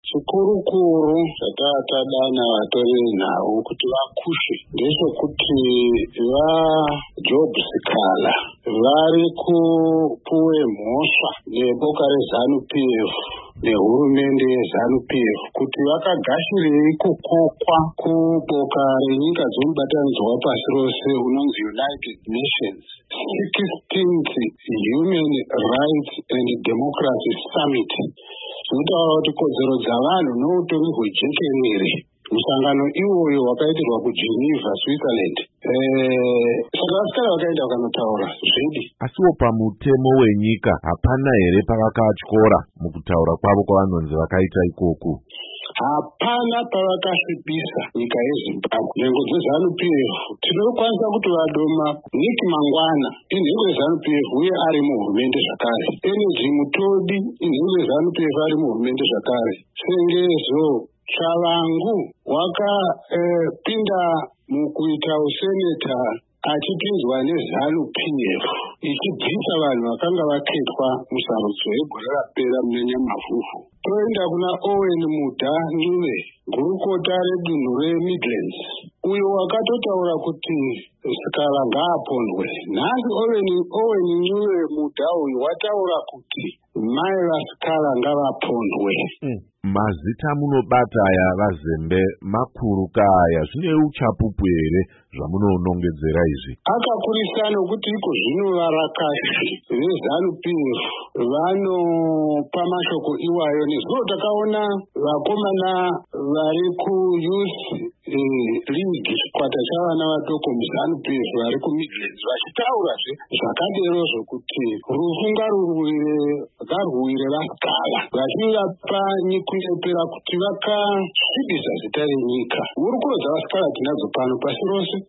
Chikurukuru zvatatadana vatori nhau kuti vakushe ndezvekuti vaJob Sikala vari kupuwe mhosva neboka reZANU-PF nehurumende yeZANU-PF kuti vakagashirei kukokwa kuboka renyika dzomubatanidzwa wapasi rose unonzi United Nations 16th Human Rights and Democracy Summit. Zvinotaura kuti kodzero dzavanhu noutongi hwejekerere musangano iwoyo wakaitirwa kuGeneva, Switzerland. Saka vasikana vakaenda vakanotaura zvidi. Asiwo pamutemo wenyika hapana here pavakatyora mukutaura kwavo kwavanonzi vakaita ikoku? Hapana pavakasvibisa nyika yeZimbabwe. Nhengo dzeZANU-PF tinokwanisa kuti vadoma Nick Mangwana inhengo yeZANU-PF uye ari muhurumende zvakare. Energy Mutodi inhengo yeZANU-PF ari muhurumende zvakare. Sengezo Chavangu wakapinda mukuita useneta achipinzwa neZANU-PF ichibvisa vanhu vakanga vaketwa musarudzo yegore rapera muna Nyamavhuvhu. Toenda kuna Owen Mudha Ncube, gurukota redunhu reMidlands, uyo wakatotaura kuti Sikala ngaapondwe. Nhasi Owen Ncube Mudha uyu wataura kuti mai vaSikala ngavapondwe. Mazita munobata aya vazembe makuru kaya zvine uchapupu here zvamunonongedzera izvi? Akakurisa nokuti iko zvino varakashi veZANU-PF vanopa mashoko iwayo. Nezuro takaona vakomana vari kuYouth League, chikwata chavana vadoko muZANU-PF vari kuMidlands vachitaurazve zvakadero zvokuti rufu ngarwuwire vaSikala, vachivapa nyikunyepera kuti vakasvibisa zita renyika. Hurukuro dzavaSikala tinadzo pano pasi rose.